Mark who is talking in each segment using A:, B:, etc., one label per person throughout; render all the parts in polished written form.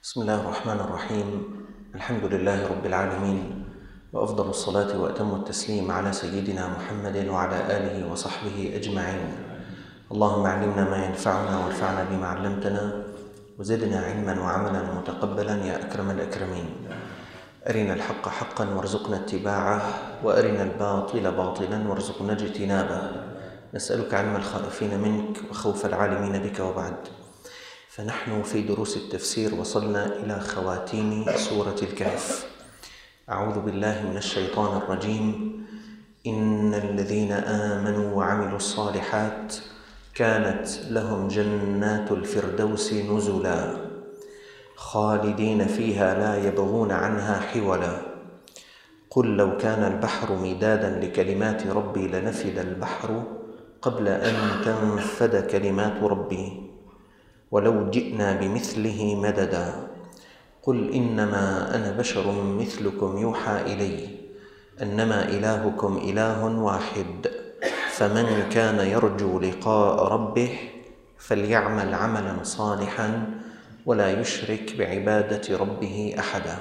A: بسم الله الرحمن الرحيم. الحمد لله رب العالمين، وأفضل الصلاة وأتم التسليم على سيدنا محمد وعلى آله وصحبه أجمعين. اللهم علمنا ما ينفعنا وانفعنا بما علمتنا وزدنا علما وعملا متقبلا يا أكرم الأكرمين. أرنا الحق حقا وارزقنا اتباعه، وأرنا الباطل باطلا وارزقنا اجتنابه. نسألك علم الخائفين منك وخوف العالمين بك، وبعد. فنحن في دروس التفسير وصلنا إلى خواتيم سورة الكهف. أعوذ بالله من الشيطان الرجيم. إن الذين آمنوا وعملوا الصالحات كانت لهم جنات الفردوس نزلا خالدين فيها لا يبغون عنها حولا. قل لو كان البحر مدادا لكلمات ربي لنفد البحر قبل أن تنفد كلمات ربي ولو جئنا بمثله مددا. قل إنما أنا بشر مثلكم يوحى إلي أنما إلهكم إله واحد، فمن كان يرجو لقاء ربه فليعمل عملا صالحا ولا يشرك بعبادة ربه أحدا.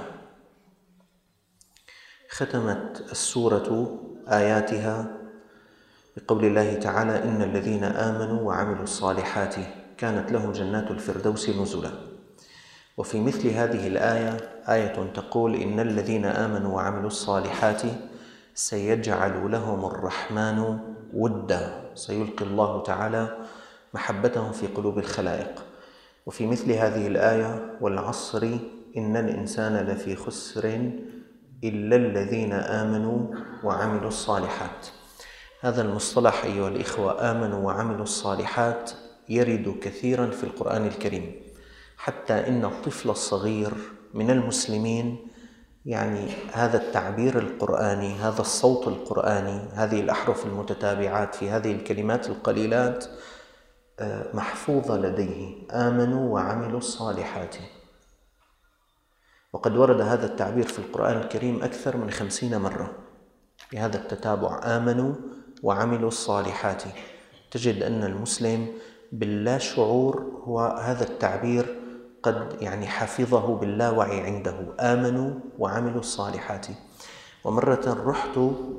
A: ختمت السورة آياتها بقول الله تعالى: إن الذين آمنوا وعملوا الصالحات كانت لهم جنات الفردوس نزلا. وفي مثل هذه الآية آية تقول: إن الذين آمنوا وعملوا الصالحات سيجعل لهم الرحمن ودا، سيلقي الله تعالى محبتهم في قلوب الخلائق. وفي مثل هذه الآية: والعصر إن الإنسان لفي خسر إلا الذين آمنوا وعملوا الصالحات. هذا المصطلح أيها الإخوة، آمنوا وعملوا الصالحات، يرد كثيرا في القرآن الكريم، حتى إن الطفل الصغير من المسلمين هذا التعبير القرآني، هذا الصوت القرآني، هذه الأحرف المتتابعات في هذه الكلمات القليلات محفوظة لديه: آمنوا وعملوا الصالحات. وقد ورد هذا التعبير في القرآن الكريم أكثر من 50 مرة بهذا التتابع: آمنوا وعملوا الصالحات. تجد أن المسلم باللا شعور هو هذا التعبير قد حفظه باللاوعي عنده: آمنوا وعملوا الصالحات. ومرة رحت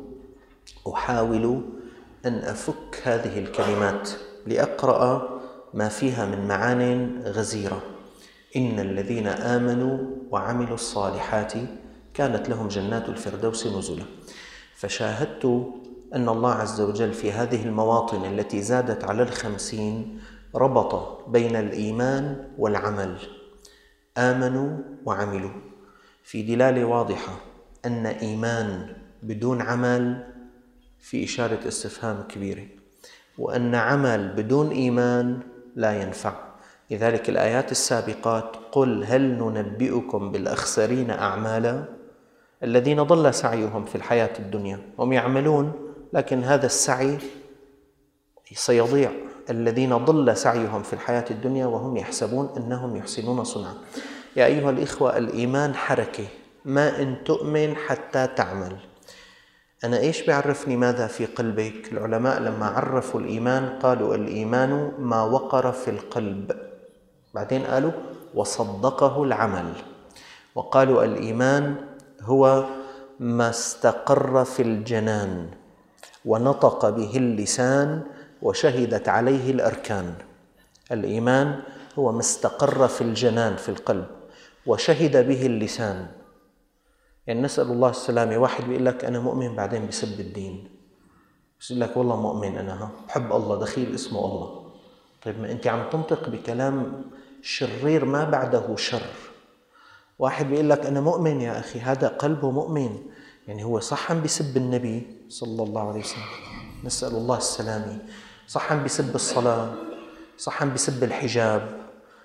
A: أحاول أن أفك هذه الكلمات لأقرأ ما فيها من معان غزيرة: إن الذين آمنوا وعملوا الصالحات كانت لهم جنات الفردوس نزلا. فشاهدت أن الله عز وجل في هذه المواطن التي زادت على 50 ربط بين الإيمان والعمل: آمنوا وعملوا، في دلالة واضحة أن إيمان بدون عمل في إشارة استفهام كبيرة، وأن عمل بدون إيمان لا ينفع. لذلك الآيات السابقات: قل هل ننبئكم بالأخسرين أعمالا الذين ضل سعيهم في الحياة الدنيا، هم يعملون لكن هذا السعي سيضيع. الذين ضل سعيهم في الحياة الدنيا وهم يحسبون أنهم يحسنون صنعا. يا أيها الإخوة، الإيمان حركة، ما إن تؤمن حتى تعمل. أنا إيش بعرفني ماذا في قلبك؟ العلماء لما عرفوا الإيمان قالوا: الإيمان ما وقر في القلب، بعدين قالوا: وصدقه العمل. وقالوا: الإيمان هو ما استقر في الجنان ونطق به اللسان وشهدت عليه الأركان. الإيمان هو ما استقر في الجنان في القلب وشهد به اللسان. نسأل الله السلامة. واحد بيقول لك أنا مؤمن، بعدين بسب الدين، بيقول لك والله مؤمن أنا، بحب الله، دخيل اسمه الله. طيب ما أنت عم تنطق بكلام شرير ما بعده شر. واحد بيقول لك أنا مؤمن، يا أخي هذا قلبه مؤمن، هو صح عم بسب النبي صلى الله عليه وسلم، نسأل الله السلامة، صح عم بسب الصلاة، صح عم بسب الحجاب،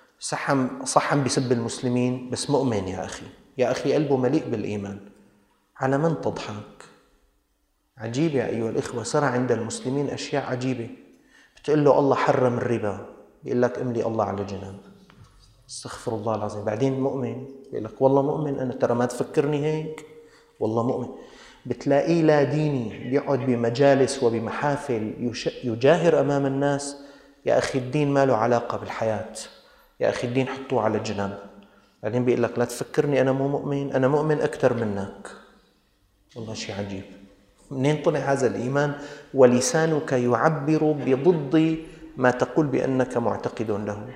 A: صح عم بسب المسلمين، بس مؤمن. يا أخي قلبه مليء بالإيمان. على من تضحك؟ عجيب يا أيها الإخوة، صار عند المسلمين أشياء عجيبة. بتقول له الله حرم الربا، بيقول لك املي الله على جنان، استغفر الله العظيم. بعدين مؤمن، بيقول لك والله مؤمن أنا، ترى ما تفكرني هيك، والله مؤمن. بتلاقيه لا ديني، بيقعد بمجالس وبمحافل يجاهر أمام الناس: يا أخي الدين ما له علاقة بالحياة، يا أخي الدين حطوه على جنب، بعدين بيقول لك لا تفكرني أنا مو مؤمن، أنا مؤمن أكثر منك. والله شيء عجيب، منين طلع هذا الإيمان ولسانك يعبر بضد ما تقول بأنك معتقد له؟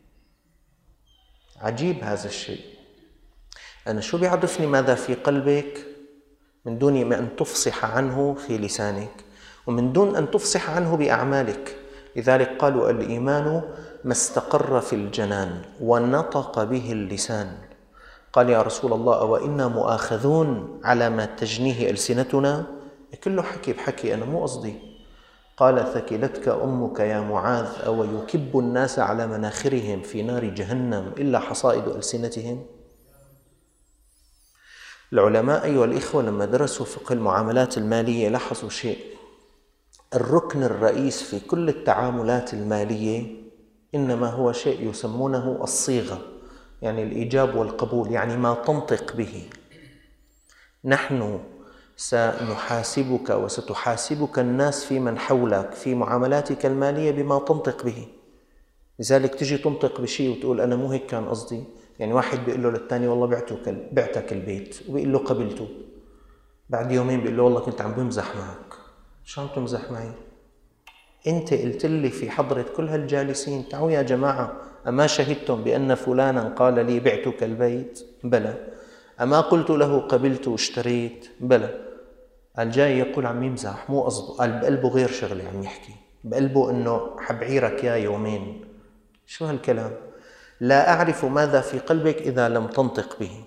A: عجيب هذا الشيء. أنا شو بيعرفني ماذا في قلبك من دون ما أن تفصح عنه في لسانك، ومن دون أن تفصح عنه بأعمالك. لذلك قالوا الإيمان ما استقر في الجنان ونطق به اللسان. قال يا رسول الله أو إنا مؤاخذون على ما تجنيه ألسنتنا؟ كله حكي بحكي، أنا مو قصدي. قال ثكلتك أمك يا معاذ أو يكب الناس على مناخرهم في نار جهنم إلا حصائد ألسنتهم. العلماء أيها الإخوة لما درسوا فقه المعاملات المالية لاحظوا شيء: الركن الرئيس في كل التعاملات المالية إنما هو شيء يسمونه الصيغة، يعني الإيجاب والقبول، يعني ما تنطق به. نحن سنحاسبك وستحاسبك الناس في من حولك في معاملاتك المالية بما تنطق به. لذلك تجي تنطق بشيء وتقول أنا مو هيك كان قصدي. يعني واحد بيقول له للثاني والله بعتك البيت، وبيقول له قبلته. بعد يومين بيقول له والله كنت عم بمزح معك. شو عم تمزح معي؟ أنت قلت لي في حضرة كل هالجالسين تعالوا يا جماعة أما شهدتم بأن فلانا قال لي بعتك البيت؟ بلى. أما قلت له قبلت واشتريت؟ بلى. الجاي يقول عم يمزح مو قصده، قال بقلبه غير شغلة عم يحكي، بقلبه إنه حبعيرك يا يومين. شو هالكلام؟ لا أعرف ماذا في قلبك إذا لم تنطق به.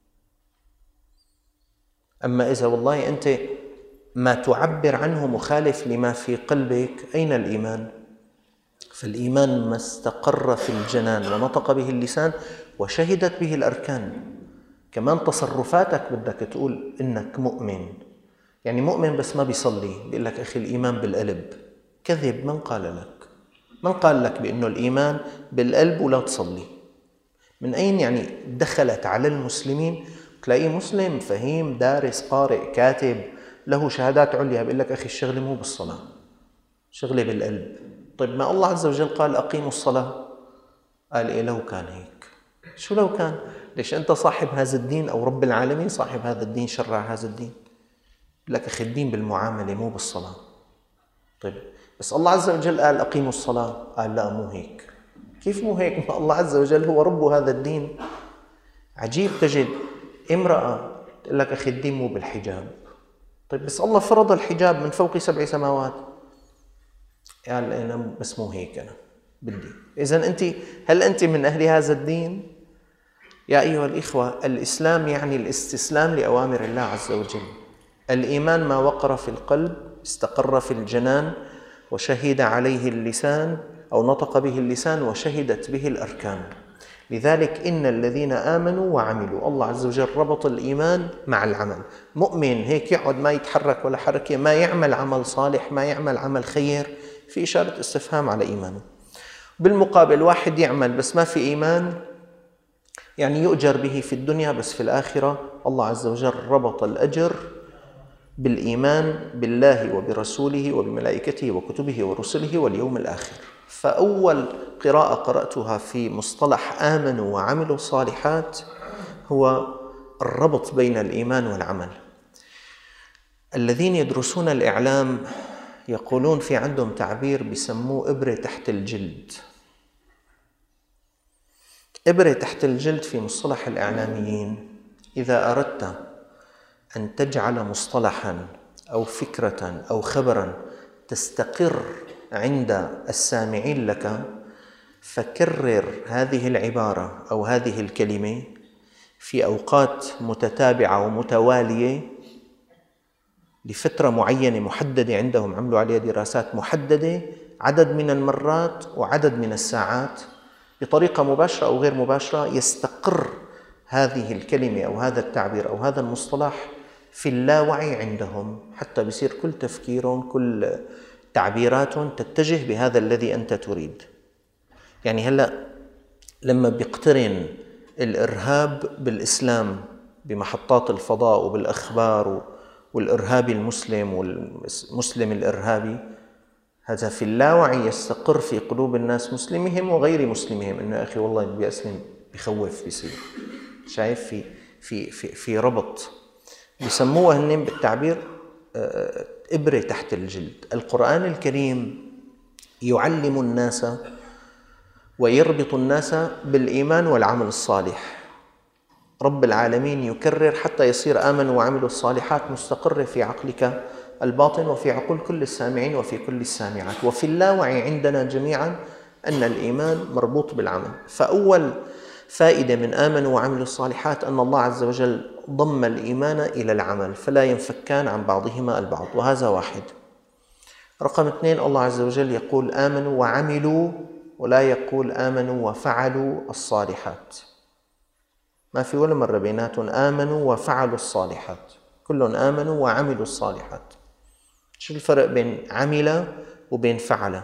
A: أما إذا والله أنت ما تعبر عنه مخالف لما في قلبك، أين الإيمان؟ فالإيمان ما استقر في الجنان ونطق به اللسان وشهدت به الأركان. كمان تصرفاتك بدك تقول إنك مؤمن، يعني مؤمن بس ما بيصلي، بيقول لك أخي الإيمان بالقلب. كذب. من قال لك؟ من قال لك بأنه الإيمان بالقلب ولا تصلي؟ من أين يعني دخلت على المسلمين؟ تلاقيه مسلم فهيم دارس قارئ كاتب له شهادات عليا، بيقول لك أخي الشغلة مو بالصلاة، شغلة بالقلب. طيب ما الله عز وجل قال أقيموا الصلاة؟ قال إيه لو كان هيك. شو لو كان؟ ليش أنت صاحب هذا الدين أو رب العالمين صاحب هذا الدين شرع هذا الدين؟ لك أخي الدين بالمعاملة مو بالصلاة. طيب بس الله عز وجل قال أقيموا الصلاة، قال لا مو هيك. كيف مو هيك؟ ما الله عز وجل هو رب هذا الدين. عجيب تجد امرأة تقول لك أخي الدين مو بالحجاب. طيب بس الله فرض الحجاب من فوق 7 سماوات. قال أنا بس مو هيك، أنا بدي. إذن هل أنت من أهل هذا الدين؟ يا أيها الإخوة، الإسلام يعني الاستسلام لأوامر الله عز وجل. الإيمان ما وقر في القلب استقر في الجنان وشهد عليه اللسان أو نطق به اللسان وشهدت به الأركان. لذلك إن الذين آمنوا وعملوا، الله عز وجل ربط الإيمان مع العمل. مؤمن هيك يقعد ما يتحرك ولا حركة، ما يعمل عمل صالح، ما يعمل عمل خير، في إشارة استفهام على إيمانه. بالمقابل واحد يعمل بس ما في إيمان، يعني يؤجر به في الدنيا بس في الآخرة الله عز وجل ربط الأجر بالإيمان بالله وبرسوله وبملائكته وكتبه ورسله واليوم الآخر. فأول قراءة قرأتها في مصطلح آمنوا وعملوا الصالحات هو الربط بين الإيمان والعمل. الذين يدرسون الإعلام يقولون في عندهم تعبير بيسموه إبرة تحت الجلد. إبرة تحت الجلد في مصطلح الإعلاميين، إذا أردت أن تجعل مصطلحاً أو فكرة أو خبراً تستقر عند السامعين لك، فكرر هذه العبارة أو هذه الكلمة في أوقات متتابعة ومتوالية لفترة معينة محددة، عندهم عملوا عليها دراسات محددة، عدد من المرات وعدد من الساعات، بطريقة مباشرة أو غير مباشرة، يستقر هذه الكلمة أو هذا التعبير أو هذا المصطلح في اللاوعي عندهم، حتى بيصير كل تفكيرهم كل تعبيراتهم تتجه بهذا الذي أنت تريد. يعني هلأ لما بيقترن الإرهاب بالإسلام بمحطات الفضاء وبالأخبار والإرهابي المسلم والمسلم الإرهابي، هذا في اللاوعي يستقر في قلوب الناس مسلمهم وغير مسلمهم، إنه يا أخي والله بدي أسلم بخوف بيصير. شايف في ربط بسموها هن بالتعبير إبرة تحت الجلد. القرآن الكريم يعلم الناس ويربط الناس بالإيمان والعمل الصالح. رب العالمين يكرر حتى يصير آمنوا وعملوا الصالحات مستقرة في عقلك الباطن وفي عقول كل السامعين وفي كل السامعات، وفي اللاوعي عندنا جميعا أن الإيمان مربوط بالعمل. فأول فائدة من آمنوا وعملوا الصالحات أن الله عز وجل ضم الإيمان إلى العمل فلا ينفكان عن بعضهما البعض، وهذا واحد. رقم 2، الله عز وجل يقول آمنوا وعملوا ولا يقول آمنوا وفعلوا الصالحات. ما في ولا مرة بيناتهم آمنوا وفعلوا الصالحات، كلهم آمنوا وعملوا الصالحات. شو الفرق بين عمل وبين فعل؟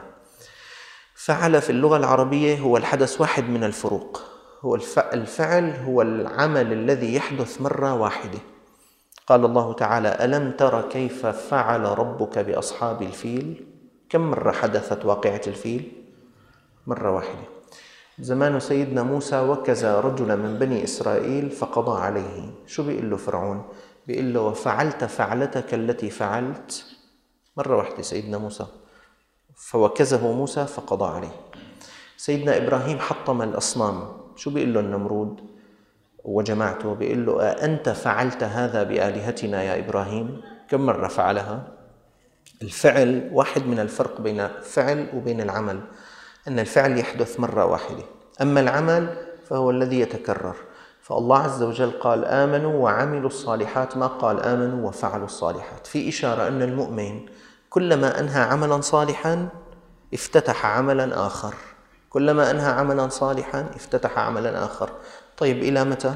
A: فعل في اللغة العربية هو الحدث واحد من الفروق، هو الفعل هو العمل الذي يحدث مرة واحدة. قال الله تعالى ألم تر كيف فعل ربك بأصحاب الفيل؟ كم مرة حدثت واقعة الفيل؟ مرة واحدة. زمان سيدنا موسى وكز رجلا من بني إسرائيل فقضى عليه. شو بيقول له فرعون؟ بيقول له وفعلت فعلتك التي فعلت؟ مرة واحدة سيدنا موسى، فوكزه موسى فقضى عليه. سيدنا إبراهيم حطم الأصنام. شو بيقول له النمرود وجماعته؟ بيقول له أنت فعلت هذا بآلهتنا يا إبراهيم؟ كم مرة فعلها؟ الفعل واحد من الفرق بين الفعل وبين العمل، أن الفعل يحدث مرة واحدة، أما العمل فهو الذي يتكرر. فالله عز وجل قال آمنوا وعملوا الصالحات، ما قال آمنوا وفعلوا الصالحات. في إشارة أن المؤمن كلما أنهى عملا صالحا افتتح عملا آخر، كلما أنهى عملا صالحا افتتح عملا آخر. طيب إلى متى؟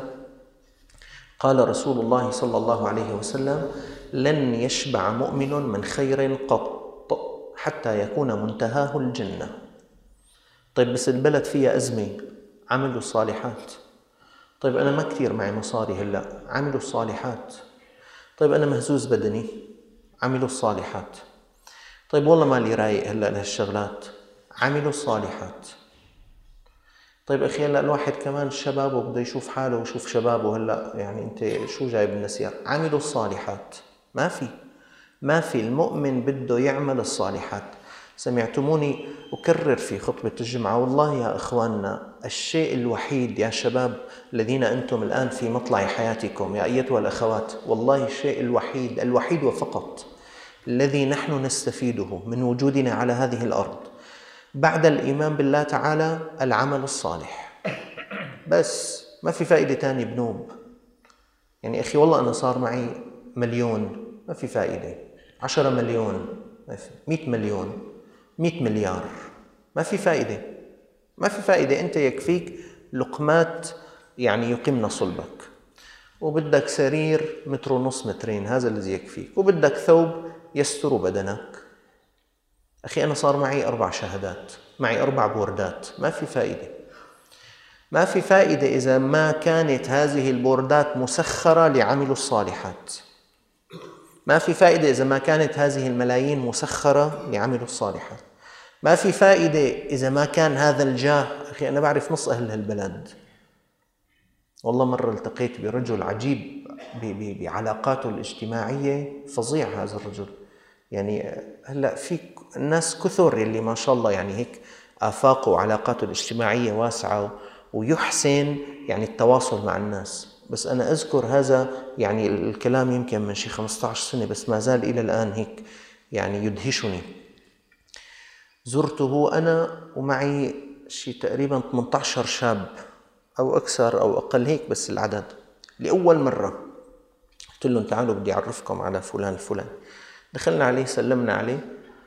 A: قال رسول الله صلى الله عليه وسلم لن يشبع مؤمن من خير قط حتى يكون منتهاه الجنة. طيب بس البلد فيها أزمة، عملوا الصالحات. طيب أنا ما كثير معي مصاري هلأ، عملوا الصالحات. طيب أنا مهزوز بدني، عملوا الصالحات. طيب والله مالي رايق هلأ لهالشغلات، عملوا الصالحات. طيب أخي هلأ الواحد كمان شبابه بده يشوف حاله ويشوف شبابه هلأ، يعني أنت شو جايب النسيان؟ عملوا الصالحات. ما في المؤمن بده يعمل الصالحات. سمعتموني أكرر في خطبة الجمعة، والله يا إخواننا الشيء الوحيد يا شباب الذين أنتم الآن في مطلع حياتكم يا أيتها الأخوات، والله الشيء الوحيد وفقط الذي نحن نستفيده من وجودنا على هذه الأرض بعد الإيمان بالله تعالى العمل الصالح. بس ما في فائدة تانية بنوب. يعني أخي والله أنا صار معي 1,000,000، ما في فائدة. 10 مليون، 100 مليون، 100 مليار، ما في فائدة. أنت يكفيك لقمات يعني يقمن صلبك، وبدك سرير 1.5 مترين، هذا الذي يكفيك، وبدك ثوب يستر بدنك. أخي أنا صار معي 4 شهادات، معي 4 بوردات، ما في فائدة إذا ما كانت هذه البوردات مسخرة لعمل الصالحات. ما في فائدة إذا ما كانت هذه الملايين مسخرة لعمل الصالحات. ما في فائدة إذا ما كان هذا الجاه. أخي أنا بعرف نص أهل هالبلد. والله مرة التقيت برجل عجيب بعلاقاته الاجتماعية، فظيع هذا الرجل. يعني هلأ في الناس كثر اللي ما شاء الله يعني هيك آفاقه وعلاقاته الاجتماعية واسعة ويحسن يعني التواصل مع الناس. بس أنا أذكر هذا يعني الكلام يمكن من شي 15 سنة، بس ما زال إلى الآن هيك يعني يدهشني. زرته أنا ومعي شي تقريبا 18 شاب أو أكثر أو أقل هيك، بس العدد لأول مرة. قلت لهم تعالوا بدي أعرفكم على فلان الفلاني. دخلنا عليه، سلمنا عليه،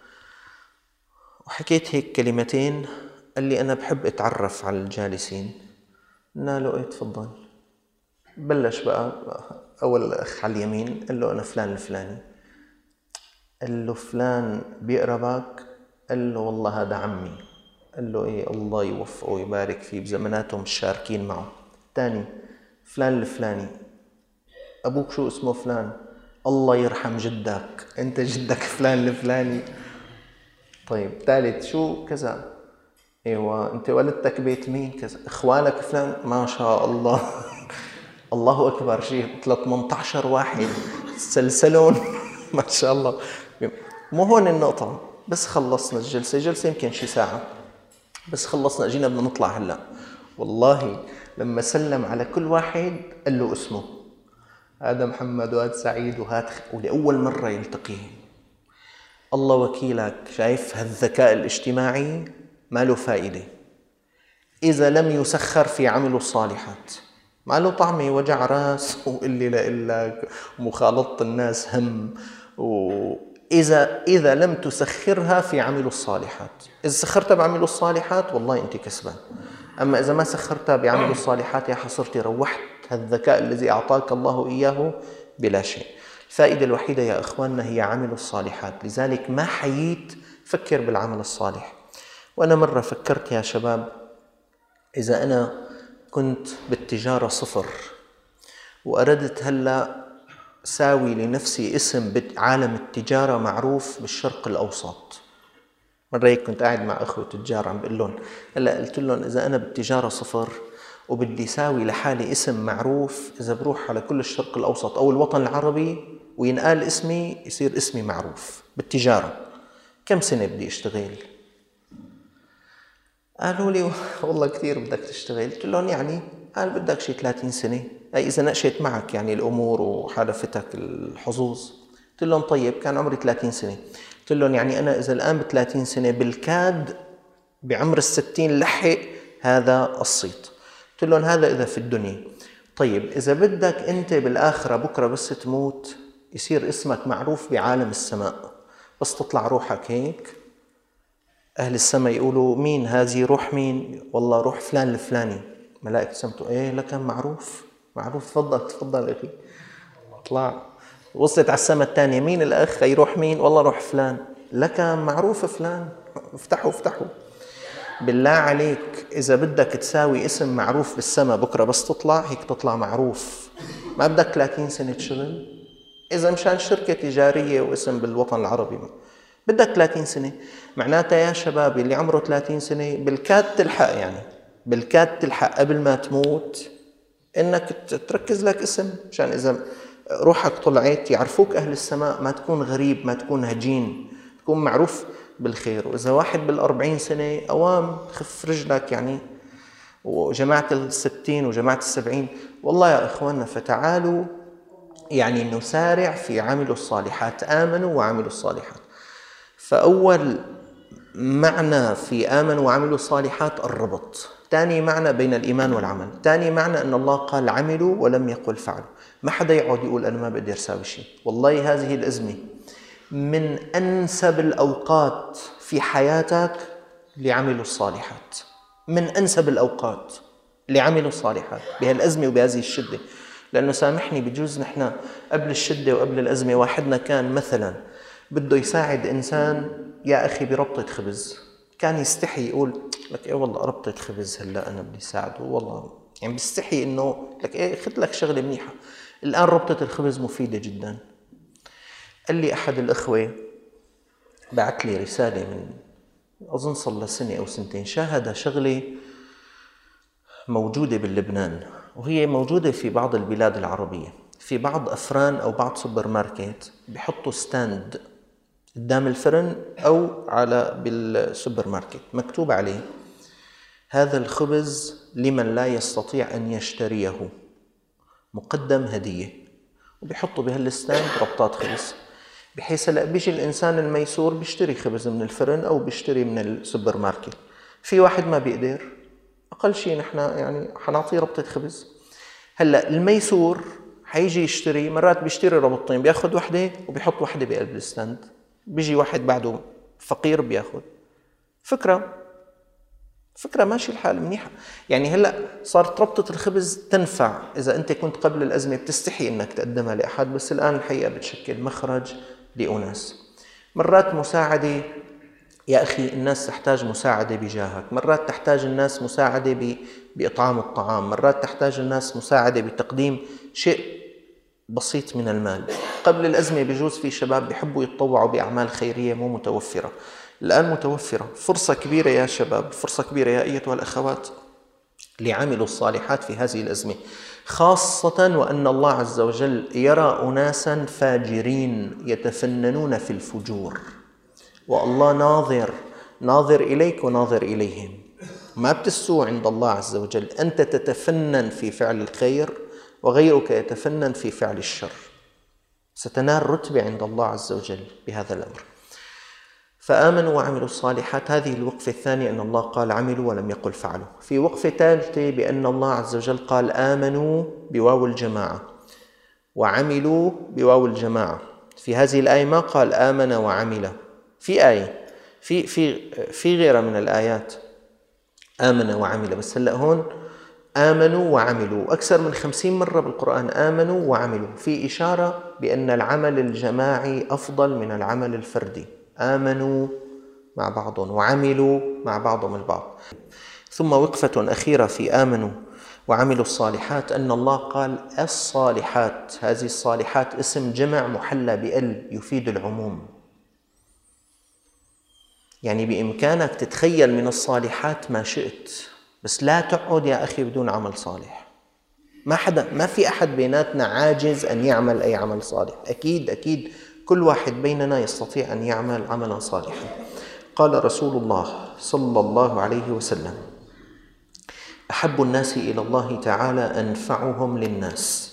A: وحكيت هيك كلمتين. قال لي أنا بحب أتعرف على الجالسين. قلنا له إيه تفضل. بلش بقى أول أخ على اليمين قال له أنا فلان الفلاني. قال له فلان بيقربك؟ قال له والله هذا عمي. قال له إيه الله يوفقه ويبارك فيه، بزماناتهم الشاركين معه. تاني فلان الفلاني. أبوك شو اسمه؟ فلان. الله يرحم جدك، أنت جدك فلان الفلاني. طيب ثالث شو؟ كذا. ايوه، انت والدتك بيت مين كذا، اخوانك فلان، ما شاء الله. الله اكبر، شيء 18 واحد سلسلون. ما شاء الله. مو هون النقطة، بس خلصنا الجلسة، جلسة يمكن شي ساعة، بس خلصنا اجينا بدنا نطلع هلا. والله لما سلم على كل واحد قال له اسمه، هذا محمد وهذا سعيد وهذا ولأول مرة يلتقيه. الله وكيلك، شايف هالذكاء الاجتماعي ما له فائدة إذا لم يسخر في عمل الصالحات. ما له طعمة، وجع راس وقلي لإلك ومخالطة الناس هم، إذا لم تسخرها في عمل الصالحات. إذا سخرتها بعمل الصالحات والله أنت كسبان، أما إذا ما سخرتها بعمل الصالحات يا حصرتي، روحت هالذكاء الذي أعطاك الله إياه بلا شيء. الفائدة الوحيدة يا إخواننا هي عمل الصالحات، لذلك ما حييت فكر بالعمل الصالح. وأنا مرة فكرت يا شباب، إذا أنا كنت بالتجارة صفر وأردت هلأ ساوي لنفسي اسم بعالم التجارة معروف بالشرق الأوسط. مرة هيك كنت قاعد مع أخوة تجار عم بقول لهم، هلأ قلت لهم إذا أنا بالتجارة صفر وبدي ساوي لحالي اسم معروف، إذا بروح على كل الشرق الأوسط أو الوطن العربي وينقال اسمي يصير اسمي معروف بالتجارة، كم سنة بدي أشتغل؟ قالوا لي والله كثير بدك تشتغل. قلت لهم يعني، قال بدك شي 30 سنة، أي إذا نقشت معك يعني الأمور وحالفتك الحظوظ. قلت لهم طيب، كان عمري 30 سنة. قلت لهم يعني أنا إذا الآن ب30 سنة بالكاد بعمر 60 لحق هذا الصيت. قلت لهم هذا إذا في الدنيا. طيب إذا بدك أنت بالآخرة بكرة بس تموت يصير اسمك معروف بعالم السماء، بس تطلع روحك هيك أهل السماء يقولوا مين هذه روح مين؟ والله روح فلان الفلاني. ملائكة سمتوا إيه لك معروف، معروف، تفضل تفضل أخي. طلع وصلت على السماء الثانية، مين الأخ؟ يروح مين؟ والله روح فلان. لك معروف فلان، افتحوا افتحوا. بالله عليك إذا بدك تساوي اسم معروف بالسماء بكرة بس تطلع هيك تطلع معروف، ما بدك 30 سنة شغل. إذا مشان شركة تجارية واسم بالوطن العربي بدك 30 سنة. معناتها يا شباب اللي عمره 30 سنة بالكاد تلحق، يعني بالكاد تلحق قبل ما تموت إنك تركز لك اسم، مشان إذا روحك طلعت يعرفوك أهل السماء، ما تكون غريب، ما تكون هجين، تكون معروف بالخير. وإذا واحد بال40 سنة أوام خف رجلك يعني، وجماعة 60 وجماعة 70. والله يا إخواننا فتعالوا يعني نسارع في عمل الصالحات، آمنوا وعملوا الصالحات. فأول معنى في آمنوا وعملوا الصالحات الربط. ثاني معنى بين الإيمان والعمل. ثاني معنى أن الله قال عملوا ولم يقل فعلوا. ما حدا يقعد يقول أنا ما بقدر أساوي شيء. والله هذه الأزمة من أنسب الأوقات في حياتك لعملوا الصالحات، من أنسب الأوقات لعملوا الصالحات بهالأزمة وبهذه الشدة. لأنه سامحني بجوز نحن قبل الشدة وقبل الأزمة واحدنا كان مثلا بده يساعد إنسان يا أخي بربطة خبز، كان يستحي يقول لك إيه والله ربطة خبز هلأ أنا بدي ساعده، والله يعني بيستحي إنه لك إيه خذ لك شغلة منيحة. الآن ربطة الخبز مفيدة جدا. قال لي أحد الأخوة بعت لي رسالة من أظن صار له سنة أو سنتين، شاهد شغلة موجودة باللبنان وهي موجودة في بعض البلاد العربية، في بعض أفران أو بعض سوبر ماركت بيحطوا ستاند قدام الفرن أو على بالسوبر ماركت مكتوب عليه هذا الخبز لمن لا يستطيع أن يشتريه مقدم هدية، وبيحطوا بهالستاند ربطات خبز، بحيث هلا بيجي الإنسان الميسور بيشتري خبز من الفرن أو بيشتري من السوبر ماركت. في واحد ما بيقدر، أقل شيء نحن يعني حنعطيه ربطة خبز. هلا الميسور حيجي يشتري، مرات بيشتري ربطتين، بياخد وحدة وبيحط وحدة بقلب الستاند، بيجي واحد بعده فقير بياخد. فكرة ماشي الحال منيحة. يعني هلأ صارت ربطة الخبز تنفع، إذا أنت كنت قبل الأزمة بتستحي إنك تقدمها لأحد، بس الآن الحقيقة بتشكل مخرج لأناس. مرات مساعدة يا أخي، الناس تحتاج مساعدة بجاهك، مرات تحتاج الناس مساعدة بإطعام الطعام، مرات تحتاج الناس مساعدة بتقديم شيء بسيط من المال. قبل الأزمة بجوز في شباب بيحبوا يتطوعوا بأعمال خيرية مو متوفرة، الآن متوفرة فرصة كبيرة يا شباب، فرصة كبيرة يا أيتها الأخوات لعملوا الصالحات في هذه الأزمة، خاصة وأن الله عز وجل يرى أناسا فاجرين يتفننون في الفجور، والله ناظر إليك وناظر إليهم. ما بتستوى عند الله عز وجل، أنت تتفنن في فعل الخير وغيرك يتفنن في فعل الشر، ستنال رتبة عند الله عز وجل بهذا الأمر. فآمنوا وعملوا الصالحات، هذه الوقفة الثانية أن الله قال عملوا ولم يقل فعلوا. في وقفة ثالثة بأن الله عز وجل قال آمنوا بواو الجماعة وعملوا بواو الجماعة. في هذه الآية ما قال آمن وعمل، في آية في غيرها من الآيات آمن وعمل، بس هلأ هون آمنوا وعملوا أكثر من 50 مرة بالقرآن، آمنوا وعملوا، في إشارة بأن العمل الجماعي أفضل من العمل الفردي. آمنوا مع بعضهم وعملوا مع بعضهم البعض. ثم وقفة أخيرة في آمنوا وعملوا الصالحات أن الله قال الصالحات، هذه الصالحات اسم جمع محلى بأل يفيد العموم، يعني بإمكانك تتخيل من الصالحات ما شئت، بس لا تقعد يا أخي بدون عمل صالح. ما في أحد بيناتنا عاجز أن يعمل أي عمل صالح، أكيد كل واحد بيننا يستطيع أن يعمل عملا صالحا. قال رسول الله صلى الله عليه وسلم أحب الناس إلى الله تعالى أنفعهم للناس،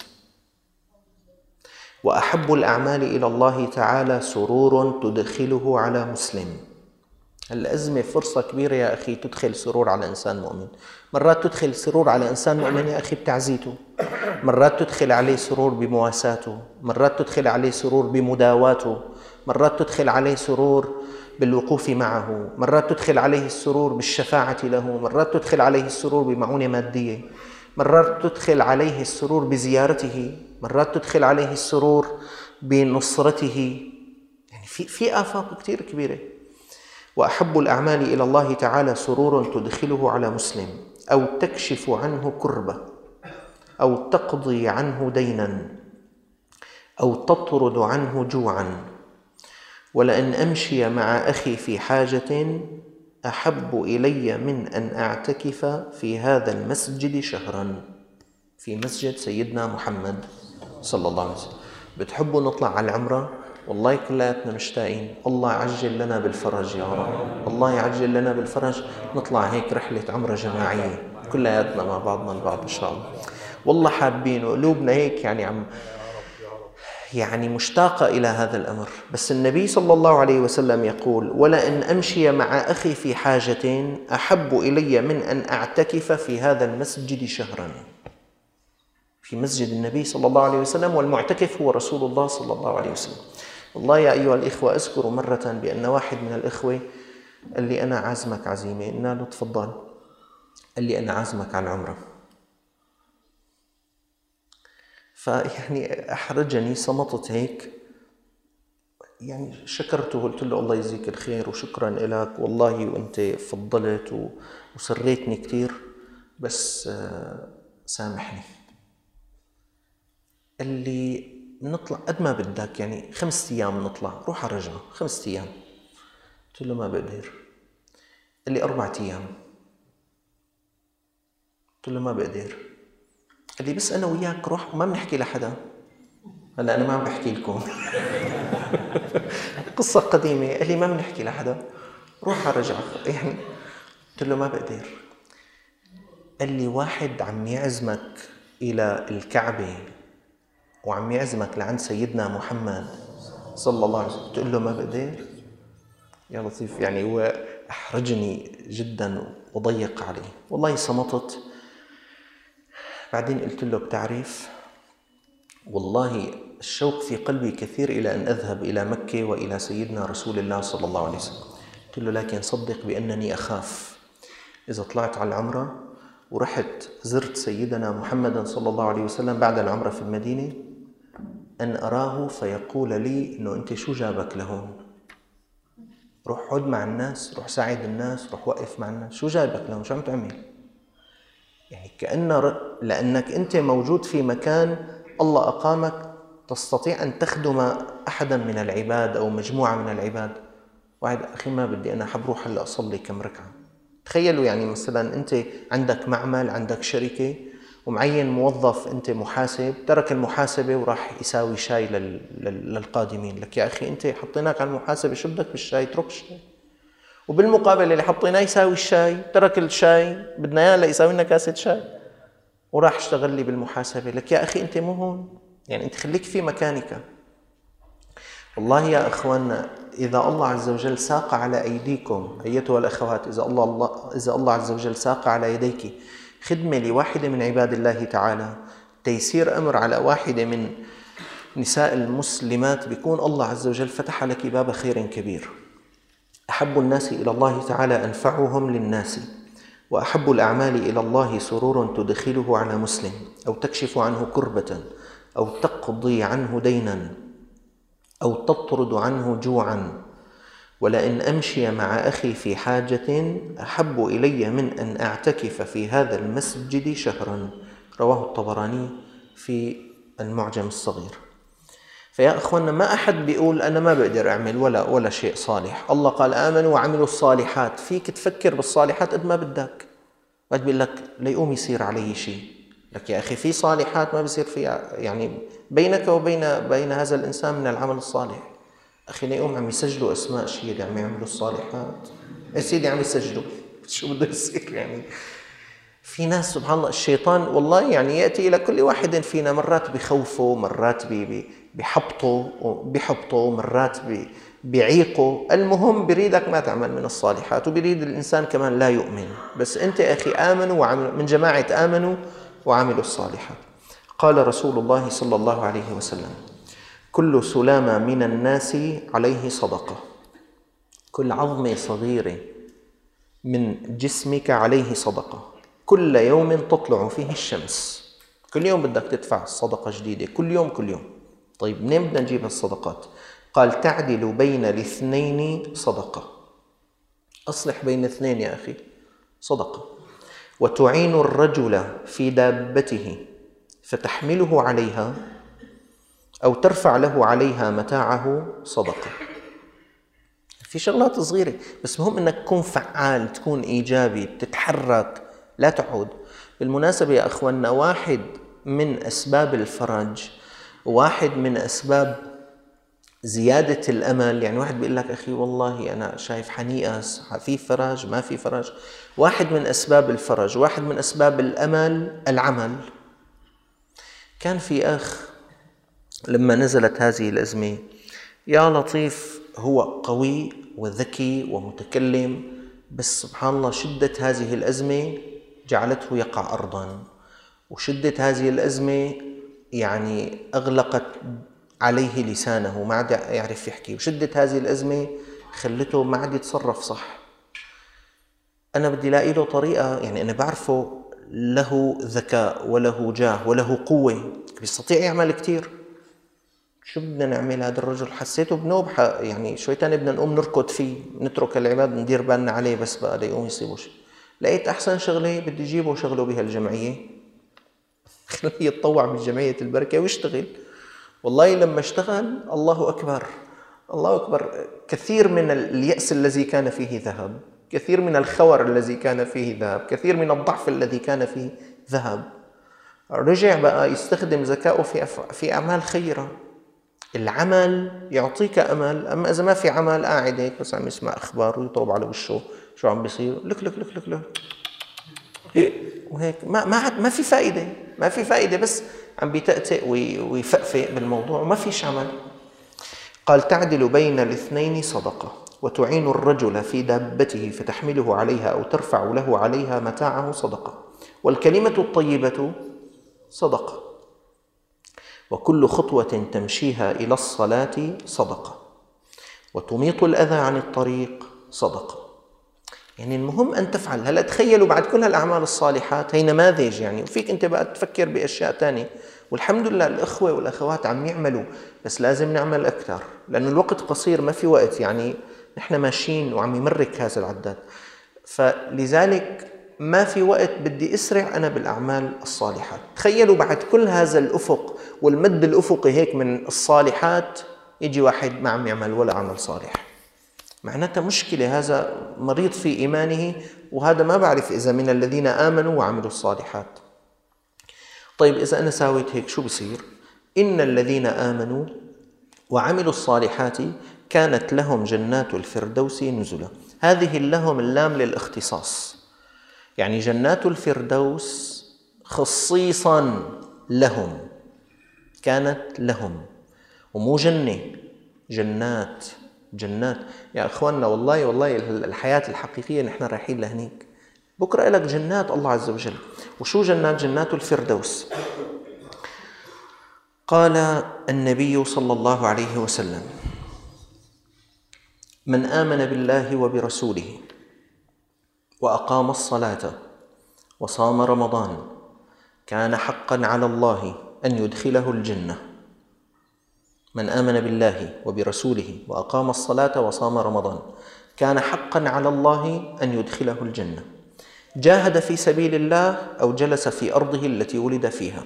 A: وأحب الأعمال إلى الله تعالى سرور تدخله على مسلم. الأزمة فرصة كبيرة يا أخي تدخل سرور على إنسان مؤمن. مرات تدخل سرور على إنسان مؤمن يا أخي بتعزيته، مرات تدخل عليه سرور بمواساته، مرات تدخل عليه سرور بمداواته، مرات تدخل عليه سرور بالوقوف معه، مرات تدخل عليه السرور بالشفاعة له، مرات تدخل عليه السرور بمعونة مادية، مرات تدخل عليه السرور بزيارته، مرات تدخل عليه السرور بنصرته. يعني في آفاق كتير كبيرة. وأحب الأعمال إلى الله تعالى سرور تدخله على مسلم، أو تكشف عنه كربة، أو تقضي عنه دينا، أو تطرد عنه جوعا. ولأن أمشي مع أخي في حاجة أحب إلي من أن أعتكف في هذا المسجد شهرا، في مسجد سيدنا محمد صلى الله عليه وسلم. بتحبوا نطلع على العمرة؟ والله كلياتنا مشتاقين، الله يعجل لنا بالفرج يا رب، الله يعجل لنا بالفرج، نطلع هيك رحلة عمرة جماعية كلياتنا مع بعضنا البعض إن شاء الله. والله حابين وقلوبنا هيك يعني مشتاقة إلى هذا الأمر. بس النبي صلى الله عليه وسلم يقول ولأن أمشي مع أخي في حاجة أحب إلي من أن أعتكف في هذا المسجد شهرا، في مسجد النبي صلى الله عليه وسلم، والمعتكف هو رسول الله صلى الله عليه وسلم. والله يا أيها الإخوة أذكر مرة بأن واحد من الإخوة قال لي أنا عازمك عزيمة، قلنا له تفضل، قال لي أنا عازمك على العمرة. فيعني أحرجني، صمتت هيك، يعني شكرته، قلت له الله يجزيك الخير وشكرا لك والله وأنت فضلت وسريتني كتير، بس سامحني. قال لي نطلع قد ما بدك، يعني 5 أيام نطلع، روح أرجع 5 أيام. قلت له ما بقدر. قال لي 4 أيام. قلت له ما بقدر. قال لي بس أنا وياك روح وما بنحكي لحدا. هلا أنا ما عم بحكي لكم قصة قديمة. قال لي ما بنحكي لحدا، روح أرجع يعني. قلت له ما بقدر. قال لي واحد عم يعزمك إلى الكعبة وعم يعزمك لعند سيدنا محمد صلى الله عليه وسلم، تقول له ما بقدر؟ يا لطيف، يعني هو أحرجني جدا وضيق علي. والله صمتت. بعدين قلت له بتعرف والله الشوق في قلبي كثير إلى أن أذهب إلى مكة وإلى سيدنا رسول الله صلى الله عليه وسلم. قلت له لكن صدق بأنني أخاف إذا طلعت على العمرة ورحت زرت سيدنا محمد صلى الله عليه وسلم بعد العمرة في المدينة أن أراه فيقول لي إنه أنت شو جابك لهون؟ روح عد مع الناس، روح ساعد الناس، روح وقف مع الناس، شو جايبك لهون؟ شو عم تعمل؟ يعني لأنك أنت موجود في مكان الله أقامك تستطيع أن تخدم أحدا من العباد أو مجموعة من العباد، واحد أخي ما بدي أنا حب روح هلا أصلي كم ركعة. تخيلوا يعني مثلا أنت عندك معمل، عندك شركة ومعين موظف، أنت محاسب، ترك المحاسبة وراح يساوي شاي للقادمين. لك يا أخي أنت حطيناك على المحاسبة، شو بدك بالشاي؟ اترك الشاي. وبالمقابل اللي حطيناه يساوي الشاي ترك الشاي، بدنا إياه ليساوي لنا كاسة شاي وراح اشتغل لي بالمحاسبة. لك يا أخي أنت مو هون، يعني أنت خليك في مكانك. والله يا أخواننا إذا الله عز وجل ساق على أيديكم أيتها الأخوات، إذا الله عز وجل ساق على يديك خدمة لواحدة من عباد الله تعالى، تيسير أمر على واحدة من نساء المسلمات، بيكون الله عز وجل فتح لك باب خير كبير. أحب الناس إلى الله تعالى أنفعهم للناس، وأحب الأعمال إلى الله سرور تدخله على مسلم، أو تكشف عنه كربة، أو تقضي عنه دينا، أو تطرد عنه جوعا. ولئن أمشي مع أخي في حاجة أحب إلي من أن أعتكف في هذا المسجد شهرا. رواه الطبراني في المعجم الصغير. فيا أخوانا ما أحد بيقول أنا ما بقدر أعمل ولا شيء صالح. الله قال آمنوا وعملوا الصالحات، فيك تفكر بالصالحات قد ما بدك. بعد بيقول لك ليقوم يصير عليه شيء. لك يا أخي في صالحات ما بيصير فيها، يعني بينك وبين هذا الإنسان من العمل الصالح. أخي ليقوم عم يسجلوا أسماء شيء اللي عم يعملوا الصالحات، يا سيدي عم يسجلوا، شو بده يصير يعني؟ في ناس سبحان الله الشيطان والله يعني يأتي إلى كل واحد فينا، مرات بخوفه، مرات بحبطه، مرات بيعيقه. المهم بريدك ما تعمل من الصالحات، وبريد الإنسان كمان لا يؤمن. بس أنت أخي آمنوا وعملوا، من جماعة آمنوا وعملوا الصالحات. قال رسول الله صلى الله عليه وسلم: كل سلامة من الناس عليه صدقة. كل عظمة صغيرة من جسمك عليه صدقة. كل يوم تطلع فيه الشمس. كل يوم بدك تدفع صدقة جديدة، كل يوم. طيب منين بدنا نجيب الصدقات؟ قال: تعدل بين الاثنين صدقة. أصلح بين اثنين يا أخي صدقة. وتعين الرجل في دابته فتحمله عليها أو ترفع له عليها متاعه صدقة. في شغلات صغيرة بس مهم أنك تكون فعال، تكون إيجابي، تتحرك، لا تعود. بالمناسبة يا أخواننا، واحد من أسباب الفرج، واحد من أسباب زيادة الأمل، يعني واحد بيقول لك أخي والله أنا شايف حنيئس، في فرج ما في فرج. واحد من أسباب الفرج، واحد من أسباب الأمل العمل. كان في أخ لما نزلت هذه الأزمة، يا لطيف، هو قوي وذكي ومتكلم، بس سبحان الله شدة هذه الأزمة جعلته يقع أرضاً، وشدة هذه الأزمة يعني أغلقت عليه لسانه، ما عاد يعرف يحكي، وشدة هذه الأزمة خلته ما عاد يتصرف صح. أنا بدي لاقي له طريقة، يعني أنا بعرفه له ذكاء وله جاه وله قوة، بيستطيع يعمل كتير. شو بدنا نعمل؟ هذا الرجل حسيته بنوب، يعني شوي تاني بدنا نقوم نركض فيه، نترك العباد ندير بالنا عليه بس بقى ليقوم يصيبه شيء. لقيت أحسن شغلة بدي أجيبه وشغله بها الجمعية، خليه يتطوع بالجمعية البركة ويشتغل. والله لما اشتغل الله أكبر، الله أكبر، كثير من اليأس الذي كان فيه ذهب، كثير من الخور الذي كان فيه ذهب، كثير من الضعف الذي كان فيه ذهب. رجع بقى يستخدم ذكاؤه في أعمال خيرة. العمل يعطيك أمل، أما إذا ما في عمل قاعد هيك بس عم يسمع أخبار ويضرب على وشه شو عم بيصير، لك وهيك ما في فائدة، ما في فائدة، بس عم بيتأتئ ويفقفق بالموضوع وما فيش عمل. قال: تعدل بين الاثنين صدقة، وتعين الرجل في دابته فتحمله عليها أو ترفع له عليها متاعه صدقة، والكلمة الطيبة صدقة، وكل خطوة تمشيها إلى الصلاة صدقة، وتميط الأذى عن الطريق صدقة. يعني المهم أن تفعل. هلأ تخيلوا بعد كل هالأعمال الصالحات هي نماذج يعني، وفيك أنت بقى تفكر بأشياء تانية. والحمد لله الأخوة والأخوات عم يعملوا، بس لازم نعمل أكثر لأن الوقت قصير، ما في وقت، يعني نحن ماشيين وعم يمرك هذا العداد، فلذلك ما في وقت، بدي أسرع أنا بالأعمال الصالحات. تخيلوا بعد كل هذا الأفق والمد الأفقي هيك من الصالحات، يجي واحد ما عم يعمل ولا عمل صالح. معناتها مشكلة، هذا مريض في إيمانه، وهذا ما بعرف إذا من الذين آمنوا وعملوا الصالحات. طيب إذا أنا ساويت هيك شو بصير؟ إن الذين آمنوا وعملوا الصالحات كانت لهم جنات الفردوس نزلا. هذه اللهم اللام للاختصاص، يعني جنات الفردوس خصيصا لهم، كانت لهم، ومو جنة، جنات. جنات يا أخواننا، والله الحياة الحقيقية نحن رايحين لهنيك. بكرة لك جنات الله عز وجل. وشو جنات؟ جنات الفردوس. قال النبي صلى الله عليه وسلم: من آمن بالله وبرسوله وأقام الصلاة وصام رمضان كان حقا على الله أن يدخله الجنة. من آمن بالله وبرسوله وأقام الصلاة وصام رمضان كان حقا على الله أن يدخله الجنة. جاهد في سبيل الله أو جلس في أرضه التي ولد فيها.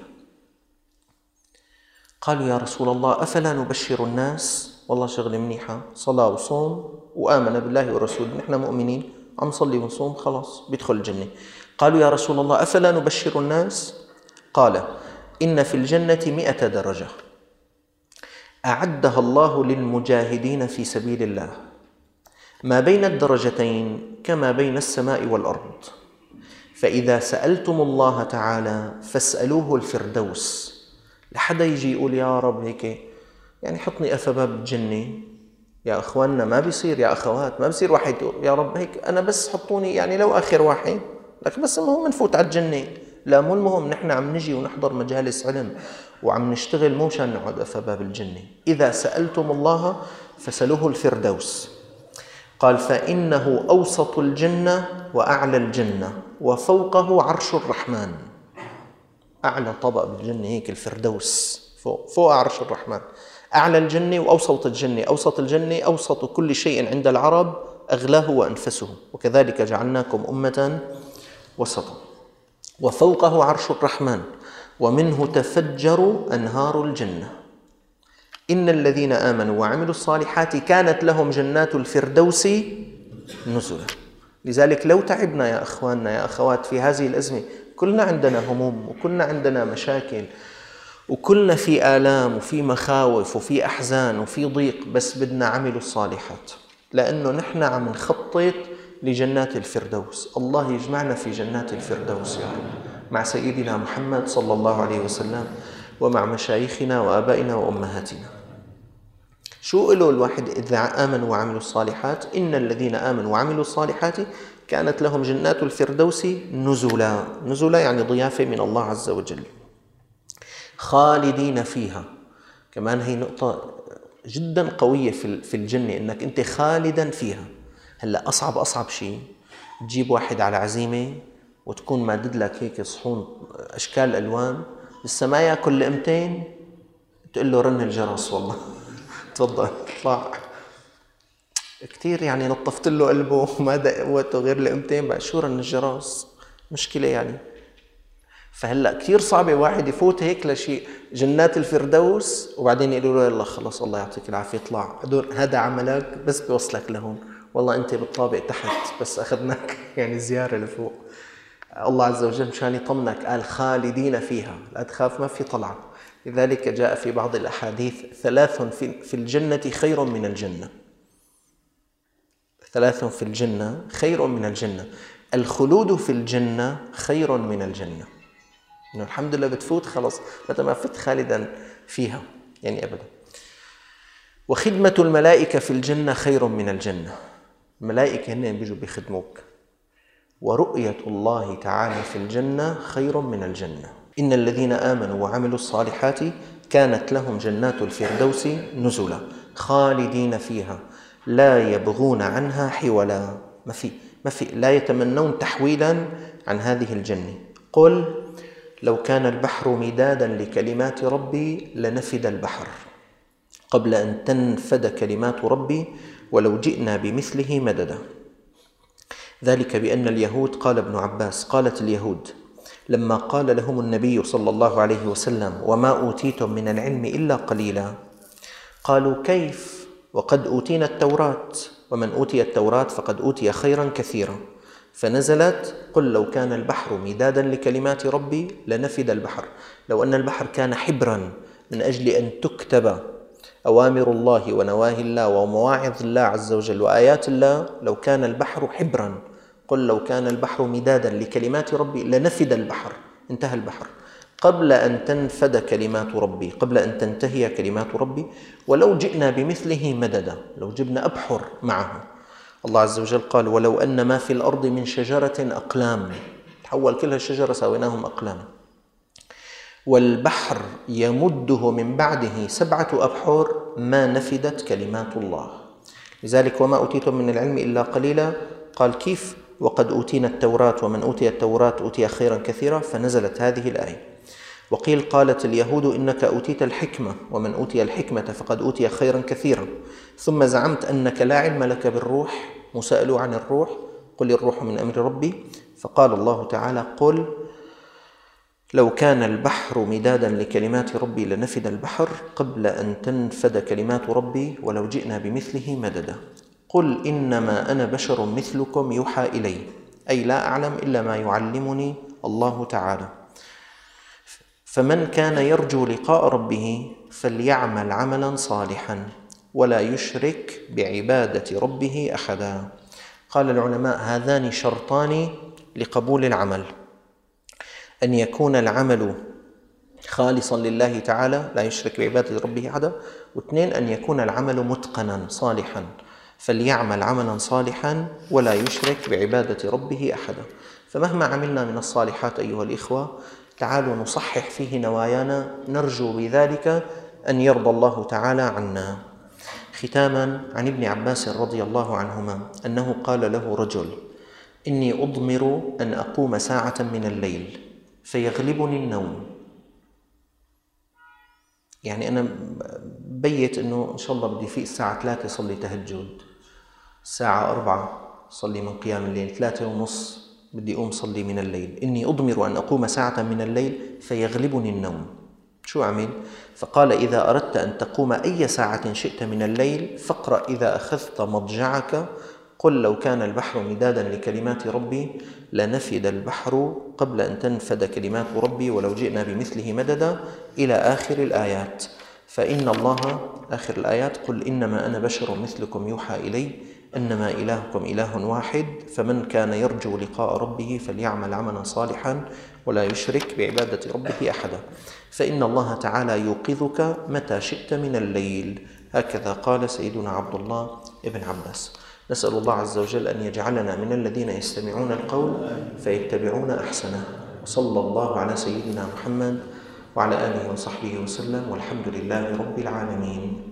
A: قالوا يا رسول الله أفلا نبشر الناس؟ والله شغلة منيحة، صلاة وصوم وآمن بالله ورسوله، نحن مؤمنين عم صلي ونصوم، خلاص بيدخل الجنة. قالوا يا رسول الله أفلا نبشر الناس؟ قال إن في الجنة 100 درجة أعدها الله للمجاهدين في سبيل الله، ما بين الدرجتين كما بين السماء والأرض، فإذا سألتم الله تعالى فاسألوه الفردوس. لحدا يجي يقول يا رب هيك يعني حطني أفباب الجنة، يا أخواننا ما بيصير، يا أخوات ما بيصير واحد يا رب هيك أنا بس حطوني يعني لو آخر واحد، لك بس المهم نفوت على الجنة. لا، مو المهم، نحن عم نجي ونحضر مجالس علم وعم نشتغل، مو مشان نقعد أفباب الجنة. إذا سألتم الله فسألوه الفردوس. قال فإنه أوسط الجنة وأعلى الجنة وفوقه عرش الرحمن. أعلى طبق بالجنة هيك الفردوس، فوق عرش الرحمن. أعلى الجنة وأوسط الجنة. أوسط الجنة أوسط كل شيء عند العرب، أغلاه وأنفسه، وكذلك جعلناكم أمة وسطا. وفوقه عرش الرحمن ومنه تفجر أنهار الجنة. إن الذين آمنوا وعملوا الصالحات كانت لهم جنات الفردوس نزلا. لذلك لو تعبنا يا أخواننا يا أخوات في هذه الأزمة، كلنا عندنا هموم وكلنا عندنا مشاكل وكلنا في آلام وفي مخاوف وفي أحزان وفي ضيق، بس بدنا عملوا الصالحات، لأنه نحن عم نخطط لجنات الفردوس. الله يجمعنا في جنات الفردوس يا رب، مع سيدنا محمد صلى الله عليه وسلم، ومع مشايخنا وآبائنا وأمهاتنا. شو قالوا الواحد إذا آمنوا وعملوا الصالحات؟ إن الذين آمنوا وعملوا الصالحات كانت لهم جنات الفردوس نزلا. نزلا يعني ضيافة من الله عز وجل، خالدين فيها. كمان هي نقطة جدا قوية في الجنة، إنك أنت خالدا فيها. هلأ أصعب شيء تجيب واحد على عزيمة وتكون مادد لك هيك صحون أشكال ألوان، لسه ما يأكل لقمتين، تقول له رن الجرس والله تفضل اطلع. كتير يعني نطفت له قلبه وما دقوته غير لقمتين، بعد شو رن الجرس؟ مشكلة يعني. فهلأ كتير صعبة واحد يفوت هيك لشيء جنات الفردوس وبعدين يقولوا له يلا خلص الله يعطيك العافية اطلع، هذا عملك بس بيوصلك لهون، والله أنت بالطابق تحت بس أخذناك يعني زيارة لفوق. الله عز وجل مشان يطمنك قال خالدين فيها، لا تخاف ما في طلعة. لذلك جاء في بعض الأحاديث 3 في الجنة خير من الجنة. 3 في الجنة خير من الجنة. الخلود في الجنة خير من الجنة، إنه الحمد لله بتفوت خلص متى ما فت خالدا فيها يعني أبدا. وخدمة الملائكة في الجنة خير من الجنة، الملائكة هن بيجوا بيخدموك. ورؤية الله تعالى في الجنة خير من الجنة. إن الذين آمنوا وعملوا الصالحات كانت لهم جنات الفردوس نزلا خالدين فيها لا يبغون عنها حولا. ما في لا يتمنون تحويلا عن هذه الجنة. قل لو كان البحر مدادا لكلمات ربي لنفد البحر قبل أن تنفد كلمات ربي ولو جئنا بمثله مددا. ذلك بأن اليهود، قال ابن عباس، قالت اليهود لما قال لهم النبي صلى الله عليه وسلم وما أوتيتم من العلم إلا قليلا، قالوا كيف وقد أوتينا التوراة ومن أوتي التوراة فقد أوتي خيرا كثيرا، فنزلت قل لو كان البحر مدادا لكلمات ربي لنفد البحر. لو أن البحر كان حبرا من أجل أن تكتب أوامر الله ونواهي الله ومواعظ الله عز وجل وآيات الله، لو كان البحر حبرا، قل لو كان البحر مدادا لكلمات ربي لنفد البحر، انتهى البحر قبل أن تنفد كلمات ربي، قبل أن تنتهي كلمات ربي، ولو جئنا بمثله مددا، لو جبنا أبحر معه. الله عز وجل قال ولو أن ما في الأرض من شجرة أقلام، تحول كل الشجرة سويناهم أقلام، والبحر يمده من بعده 7 أبحر ما نفدت كلمات الله. لذلك وما أوتيتم من العلم إلا قليلا، قال كيف وقد أوتينا التوراة ومن أوتي التوراة أوتي خيرا كثيرا، فنزلت هذه الآية. وقيل قالت اليهود إنك أوتيت الحكمة ومن أوتي الحكمة فقد أوتي خيرا كثيرا، ثم زعمت أنك لا علم لك بالروح، مسأل عن الروح قل الروح من أمر ربي. فقال الله تعالى قل لو كان البحر مدادا لكلمات ربي لنفد البحر قبل أن تنفد كلمات ربي ولو جئنا بمثله مددا. قل إنما أنا بشر مثلكم يوحى إلي، أي لا أعلم إلا ما يعلمني الله تعالى. فمن كان يرجو لقاء ربه فليعمل عملا صالحا ولا يشرك بعبادة ربه أحدا. قال العلماء هذان شرطان لقبول العمل: أن يكون العمل خالصا لله تعالى لا يشرك بعبادة ربه أحدا، واثنين أن يكون العمل متقنا صالحا، فليعمل عملا صالحا ولا يشرك بعبادة ربه أحدا. فمهما عملنا من الصالحات أيها الإخوة تعالوا نصحح فيه نوايانا، نرجو بذلك أن يرضى الله تعالى عنا. ختاما، عن ابن عباس رضي الله عنهما أنه قال له رجل: إني أضمر أن أقوم ساعة من الليل فيغلبني النوم. يعني أنا بيت أنه إن شاء الله بدي فيق الساعة 3 صلي تهجد، الساعة 4 صلي من قيام الليل، 3:30 بدي أقوم صلي من الليل. إني أضمر أن أقوم ساعة من الليل فيغلبني النوم. شو أعمل؟ فقال: إذا أردت أن تقوم أي ساعة شئت من الليل فاقرأ إذا أخذت مضجعك قل لو كان البحر مدادا لكلمات ربي لنفد البحر قبل أن تنفد كلمات ربي ولو جئنا بمثله مددا إلى آخر الآيات. فإن الله آخر الآيات: قل إنما أنا بشر مثلكم يوحى إلي أنما إلهكم إله واحد فمن كان يرجو لقاء ربه فليعمل عملا صالحا ولا يشرك بعبادة ربه أحدا، فإن الله تعالى يوقظك متى شئت من الليل. هكذا قال سيدنا عبد الله بن عباس. نسأل الله عز وجل أن يجعلنا من الذين يستمعون القول فيتبعون أحسنه. صلى الله على سيدنا محمد وعلى آله وصحبه وسلم، والحمد لله رب العالمين.